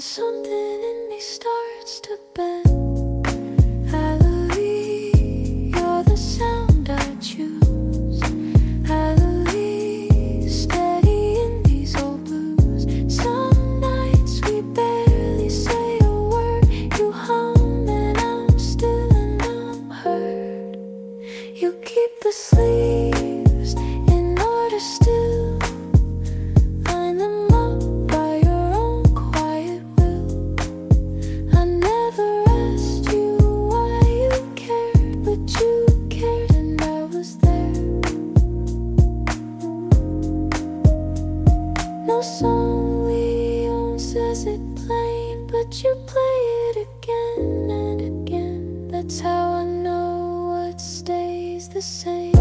something in me starts to bend. Hallelujah, you're the sound I choose. Hallelujah, steady in these old blues. Some nights we barely say a word. You hum and I'm still and I'm heard. You keep the sleeves in order still. Line them up by your own quiet will. I never asked you why you cared, but you cared and I was there. No song we own says it plain, but you play it again and again. That's how I know what stays the same.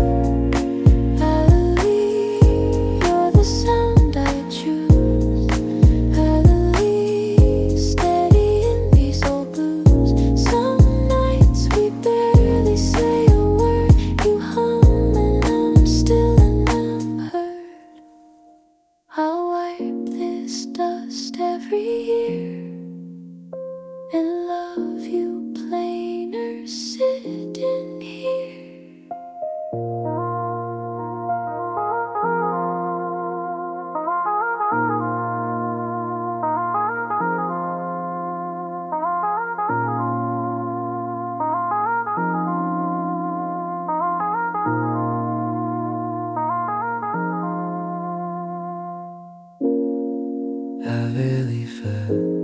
Hallelujah, you're the sound I choose. Hallelujah, steady in these old blues. Some nights we barely say a word. You hum and I'm still and I'm heard. I'll wipe this dust every year and love you plainer sitting here. I really felt